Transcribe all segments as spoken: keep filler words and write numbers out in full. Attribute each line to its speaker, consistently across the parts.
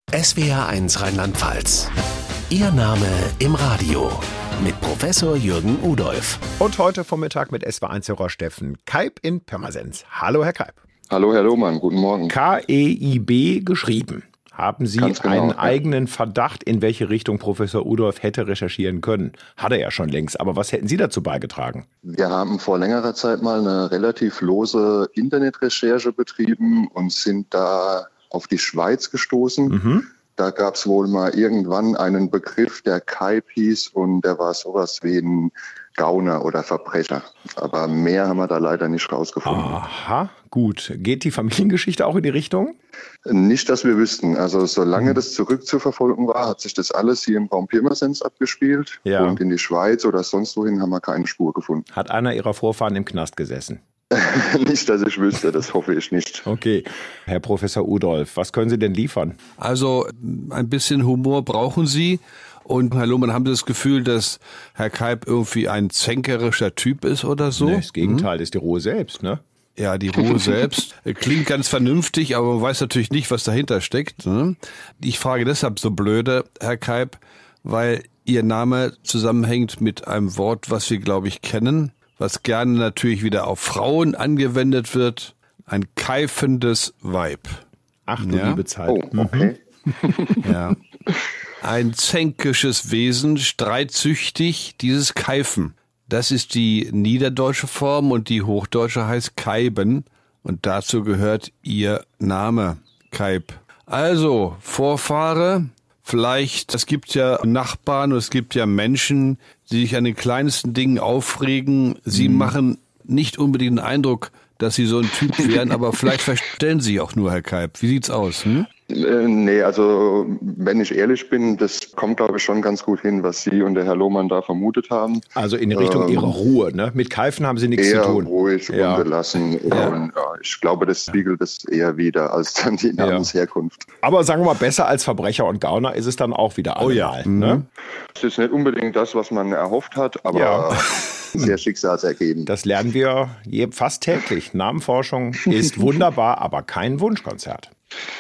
Speaker 1: S W R eins Rheinland-Pfalz. Ihr Name im Radio mit Professor Jürgen Udolph.
Speaker 2: Und heute Vormittag mit S W R eins-Hörer Steffen Keib in Pirmasens. Hallo, Herr Keib.
Speaker 3: Hallo, Herr Lohmann. Guten Morgen.
Speaker 2: K E I B geschrieben. Haben Sie
Speaker 3: Ganz genau,
Speaker 2: einen
Speaker 3: ja.
Speaker 2: eigenen Verdacht, in welche Richtung Professor Udolph hätte recherchieren können? Hat er ja schon längst. Aber was hätten Sie dazu beigetragen?
Speaker 3: Wir haben vor längerer Zeit mal eine relativ lose Internetrecherche betrieben und sind da auf die Schweiz gestoßen.
Speaker 2: Mhm.
Speaker 3: Da gab es wohl mal irgendwann einen Begriff, der Keib hieß, und der war sowas wie ein Gauner oder Verbrecher. Aber mehr haben wir da leider nicht rausgefunden.
Speaker 2: Aha, gut. Geht die Familiengeschichte auch in die Richtung?
Speaker 3: Nicht, dass wir wüssten. Also solange das zurückzuverfolgen war, hat sich das alles hier im Raum Pirmasens abgespielt.
Speaker 2: Ja.
Speaker 3: Und in die Schweiz oder sonst wohin haben wir keine Spur gefunden.
Speaker 2: Hat einer Ihrer Vorfahren im Knast gesessen?
Speaker 3: Nicht, dass ich wüsste, das hoffe ich nicht.
Speaker 2: Okay. Herr Professor Udolph, was können Sie denn liefern?
Speaker 4: Also ein bisschen Humor brauchen Sie. Und Herr Lohmann, haben Sie das Gefühl, dass Herr Keib irgendwie ein zänkerischer Typ ist oder so?
Speaker 2: Nee, das Gegenteil, ist die Ruhe selbst, ne?
Speaker 4: Ja, die Ruhe selbst klingt ganz vernünftig, aber man weiß natürlich nicht, was dahinter steckt. Ne? Ich frage deshalb so blöde, Herr Keib, weil Ihr Name zusammenhängt mit einem Wort, was wir, glaube ich, kennen, was gerne natürlich wieder auf Frauen angewendet wird. Ein keifendes Weib.
Speaker 2: Ach du
Speaker 4: Ja?
Speaker 2: liebe Zeit.
Speaker 3: Oh, okay.
Speaker 4: Ja. Ein zänkisches Wesen, streitsüchtig, dieses Keifen. Das ist die niederdeutsche Form und die hochdeutsche heißt Keiben. Und dazu gehört Ihr Name, Keib. Also, Vorfahre, vielleicht, es gibt ja Nachbarn und es gibt ja Menschen, die sich an den kleinsten Dingen aufregen. Sie mhm. machen nicht unbedingt den Eindruck, dass Sie so ein Typ wären, aber vielleicht verstellen Sie auch nur, Herr Keib. Wie sieht's aus? Hm?
Speaker 3: Äh, nee, also wenn ich ehrlich bin, das kommt, glaube ich, schon ganz gut hin, was Sie und der Herr Lohmann da vermutet haben.
Speaker 2: Also in Richtung ähm, Ihrer Ruhe, ne? Mit Keifen haben Sie nichts zu tun.
Speaker 3: Eher ruhig,
Speaker 2: ja.
Speaker 3: ungelassen.
Speaker 2: Ja.
Speaker 3: Und ja, ich glaube, das spiegelt es eher wieder als dann die Namensherkunft.
Speaker 2: Aber sagen wir mal, besser als Verbrecher und Gauner ist es dann auch wieder allemal. Oh ja. Ne?
Speaker 3: Es ist nicht unbedingt das, was man erhofft hat, aber
Speaker 2: Ja.
Speaker 3: sehr schicksalsergeben.
Speaker 2: Das lernen wir je, fast täglich. Namenforschung ist wunderbar, aber kein Wunschkonzert.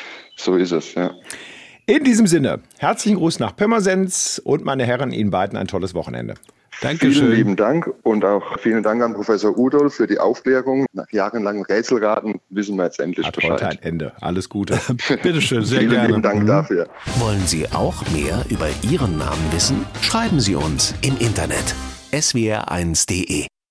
Speaker 3: So ist es, ja.
Speaker 2: In diesem Sinne, herzlichen Gruß nach Pirmasens und meine Herren, Ihnen beiden ein tolles Wochenende.
Speaker 4: Dankeschön.
Speaker 3: Vielen lieben Dank und auch vielen Dank an Professor Udolph für die Aufklärung. Nach jahrelangem Rätselraten wissen wir jetzt endlich
Speaker 2: Hat
Speaker 3: Bescheid.
Speaker 2: heute ein Ende. Alles Gute.
Speaker 4: Bitteschön, sehr
Speaker 3: Vielen
Speaker 4: gerne.
Speaker 3: lieben Dank dafür.
Speaker 1: Wollen Sie auch mehr über Ihren Namen wissen? Schreiben Sie uns im Internet s w r eins punkt de.